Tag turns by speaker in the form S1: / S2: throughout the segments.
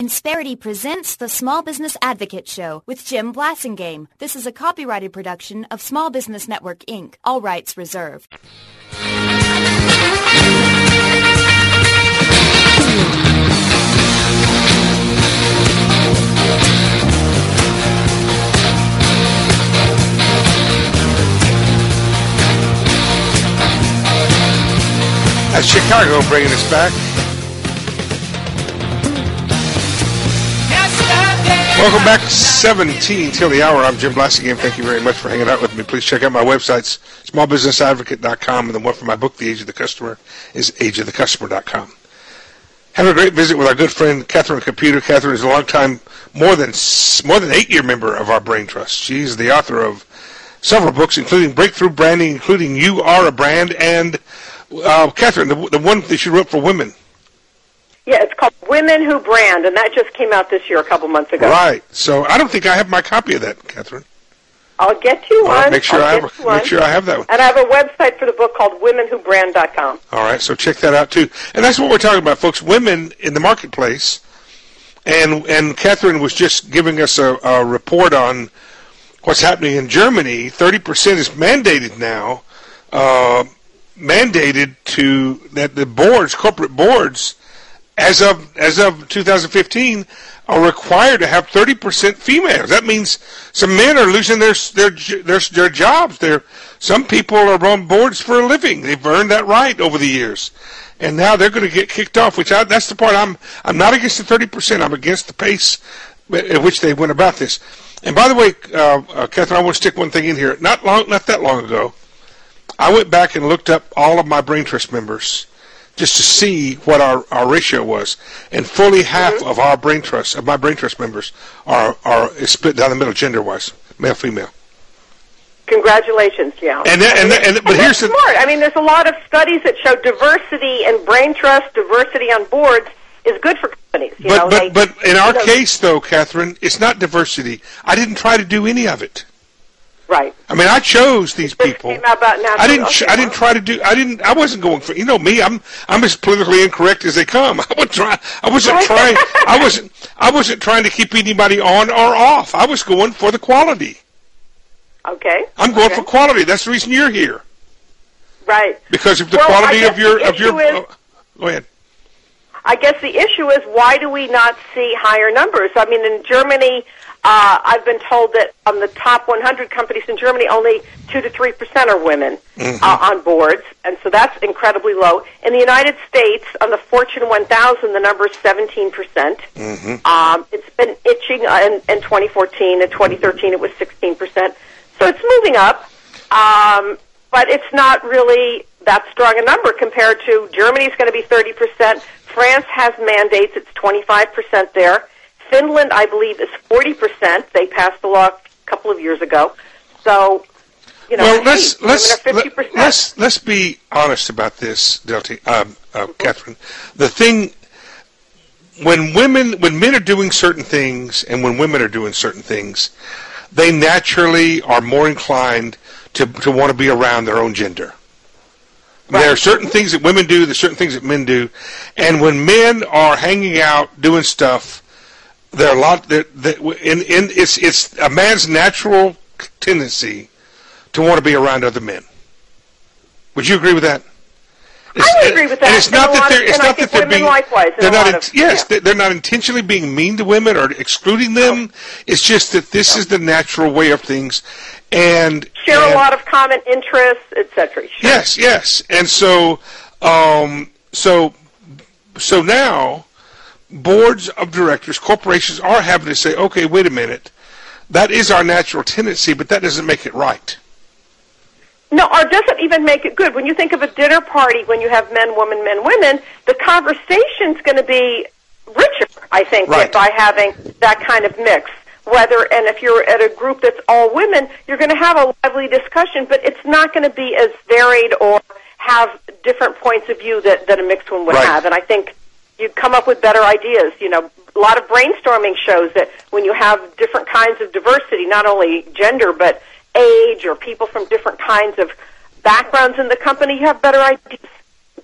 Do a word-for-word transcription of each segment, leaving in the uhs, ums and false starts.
S1: Insperity presents the Small Business Advocate Show with Jim Blasingame. This is a copyrighted production of Small Business Network, Incorporated. All rights reserved.
S2: That's Chicago bringing us back. Welcome back, seventeen till the hour. I'm Jim Blasingame. Thank you very much for hanging out with me. Please check out my websites, small business advocate dot com, and the one for my book, The Age of the Customer, is age of the customer dot com. Have a great visit with our good friend, Catherine Caputo. Catherine is a long-time, more than more than eight-year member of our Brain Trust. She's the author of several books, including Breakthrough Branding, including You Are a Brand, and, uh, Catherine, the, the one that she wrote for women.
S3: Yeah, it's called Women Who Brand, and that just came out this year a couple months ago.
S2: Right. So I don't think I have my copy of that, Catherine.
S3: I'll get you
S2: Well,
S3: one.
S2: make sure
S3: I'll
S2: I have.
S3: get you
S2: Make
S3: one.
S2: sure I have that one.
S3: And I have a website for the book called women who brand dot com.
S2: All right. So check that out too. And that's what we're talking about, folks. Women in the marketplace. And and Catherine was just giving us a, a report on what's happening in Germany. Thirty percent is mandated now. Uh, mandated to that the boards, corporate boards. As of as of two thousand fifteen, are required to have thirty percent females. That means some men are losing their their their, their jobs. They're, some people are on boards for a living. They've earned that right over the years, and now they're going to get kicked off. Which I, that's the part I'm I'm not against the thirty percent. I'm against the pace at which they went about this. And by the way, uh, uh, Catherine, I want to stick one thing in here. Not long, not that long ago, I went back and looked up all of my Brain Trust members, just to see what our, our ratio was. And fully half mm-hmm. of our Brain Trust, of my Brain Trust members, are, are is split down the middle gender-wise, male-female.
S3: Congratulations, yeah.
S2: And, then, and, then, and, but
S3: and
S2: here's
S3: that's
S2: the...
S3: smart. I mean, there's a lot of studies that show diversity in Brain Trust, diversity on boards, is good for companies. You
S2: but,
S3: know,
S2: but,
S3: they,
S2: but in our
S3: you know,
S2: case, though, Catherine, it's not diversity. I didn't try to do any of it.
S3: Right.
S2: I mean, I chose these
S3: This
S2: people.
S3: came out about natural,
S2: I didn't.
S3: okay,
S2: I didn't try to do. I didn't. I wasn't going for. You know me. I'm. I'm as politically incorrect as they come. I wasn't trying. I wasn't trying. I wasn't. I wasn't trying to keep anybody on or off. I was going for the quality.
S3: Okay.
S2: I'm going
S3: okay.
S2: for quality. That's the reason you're here.
S3: Right.
S2: Because of the
S3: well,
S2: quality of your
S3: the
S2: of your.
S3: Is,
S2: oh, go ahead.
S3: I guess the issue is, why do we not see higher numbers? I mean, in Germany, uh, I've been told that on the top one hundred companies in Germany, only two to three percent are women mm-hmm. uh, on boards, and so that's incredibly low. In the United States, on the Fortune one thousand, the number is seventeen percent. Mm-hmm. Um, it's been itching uh, in, in twenty fourteen. In twenty thirteen, it was sixteen percent. So it's moving up, um, but it's not really that strong a number compared to Germany's going to be thirty percent. France has mandates. It's twenty-five percent there. Finland, I believe, is forty percent. They passed the law a couple of years ago. So, you know,
S2: well,
S3: hey,
S2: let's, let's,
S3: women are fifty percent.
S2: let's, let's be honest about this, Delty, um, uh, mm-hmm. Catherine. The thing, when women, when men are doing certain things and when women are doing certain things, they naturally are more inclined to, to want to be around their own gender. Right. There are certain things that women do, there's certain things that men do, and when men are hanging out doing stuff, there are a lot that, that in, in it's it's a man's natural tendency to want to be around other men. Would you agree with that? It's,
S3: I would agree with that.
S2: And it's not that they're it's not that they're being
S3: likewise,
S2: they're not
S3: of,
S2: yes
S3: yeah.
S2: they're not intentionally being mean to women or excluding them. Oh. It's just that this oh. is the natural way of things. And
S3: share
S2: and,
S3: a lot of common interests, et cetera. Sure.
S2: Yes, yes, and so, um, so, so now, boards of directors, corporations are having to say, okay, wait a minute, that is our natural tendency, but that doesn't make it right.
S3: No, or doesn't even make it good. When you think of a dinner party, when you have men, women, men, women, the conversation's going to be richer, I think,
S2: right.
S3: by having that kind of mix. Whether, and if you're at a group that's all women, you're going to have a lively discussion, but it's not going to be as varied or have different points of view that, that a mixed one would
S2: right.
S3: have. And I think you come up with better ideas. You know, a lot of brainstorming shows that when you have different kinds of diversity, not only gender, but age or people from different kinds of backgrounds in the company, you have better ideas.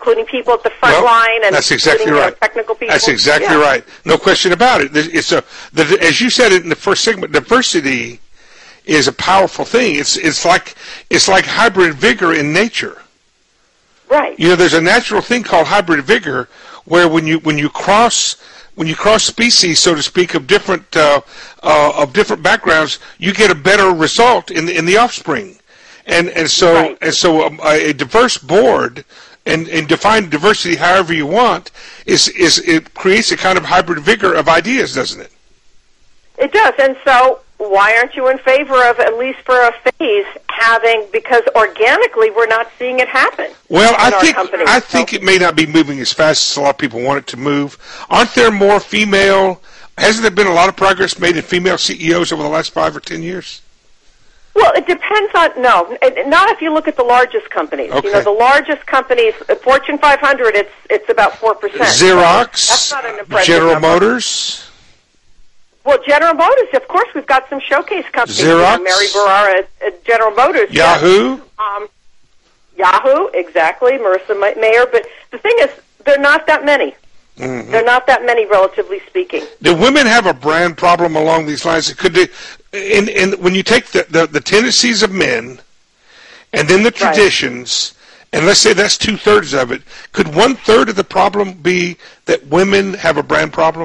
S3: including people at the front
S2: Well,
S3: line and
S2: that's exactly
S3: including, you know,
S2: right.
S3: technical people.
S2: That's exactly
S3: Yeah.
S2: right. No question about it. It's a, the, as you said it in the first segment, diversity is a powerful thing. It's it's like it's like hybrid vigor in nature.
S3: Right.
S2: You know, there's a natural thing called hybrid vigor, where when you when you cross when you cross species, so to speak, of different uh, uh, of different backgrounds, you get a better result in the in the offspring. And and so
S3: Right.
S2: and so um, a, a diverse board and, and define diversity however you want is is it creates a kind of hybrid vigor of ideas, doesn't it?
S3: It does. And so why aren't you in favor of, at least for a phase, having, because organically we're not seeing it happen?
S2: Well, I
S3: in our
S2: think
S3: company.
S2: I think
S3: So-
S2: it may not be moving as fast as a lot of people want it to move. Aren't there more female? Hasn't there been a lot of progress made in female C E Os over the last five or ten years?
S3: Well, it depends on, no, it, not if you look at the largest companies.
S2: Okay.
S3: You know, the largest companies, uh, Fortune five hundred, it's it's about four percent.
S2: Xerox,
S3: That's not an impressive
S2: General
S3: number.
S2: Motors.
S3: Well, General Motors, of course, we've got some showcase companies.
S2: Xerox.
S3: You know, Mary Barra at, at General Motors.
S2: Yahoo.
S3: Um, Yahoo, exactly, Marissa Ma- Mayer. But the thing is, they're not that many.
S2: Mm-hmm.
S3: They're not that many, relatively speaking.
S2: Do women have a brand problem along these lines? Could they, in, in, when you take the, the, the tendencies of men and then the
S3: Right.
S2: traditions, and let's say that's two-thirds of it, could one-third of the problem be that women have a brand problem?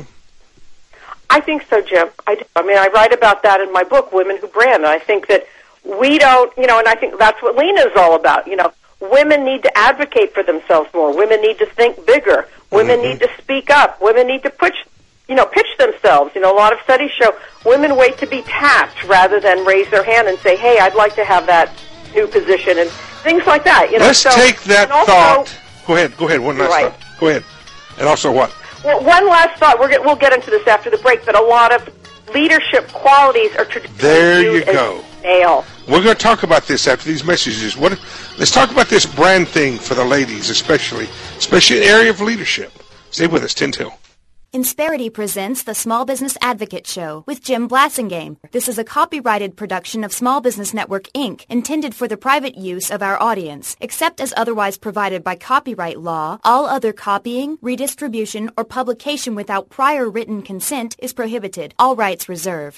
S3: I think so, Jim. I, do. I mean, I write about that in my book, Women Who Brand. And I think that we don't, you know, and I think that's what Lena is all about. You know, women need to advocate for themselves more. Women need to think bigger. Women
S2: Mm-hmm.
S3: need to speak up. Women need to push, you know, pitch themselves. You know, a lot of studies show women wait to be tapped rather than raise their hand and say, "Hey, I'd like to have that new position," and things like that. You know,
S2: Let's
S3: so,
S2: take that
S3: and also,
S2: thought. Go ahead. Go ahead. One last
S3: Right.
S2: thought. Go ahead. And also what?
S3: Well, one last thought. We're get, we'll get into this after the break, but a lot of leadership qualities are traditionally
S2: There you
S3: viewed as
S2: go.
S3: male.
S2: We're going to talk about this after these messages. What? Let's talk about this brand thing for the ladies, especially, especially in the area of leadership. Stay with us, ten till.
S1: Insperity presents the Small Business Advocate Show with Jim Blassingame. This is a copyrighted production of Small Business Network, Incorporated, intended for the private use of our audience. Except as otherwise provided by copyright law, all other copying, redistribution, or publication without prior written consent is prohibited. All rights reserved.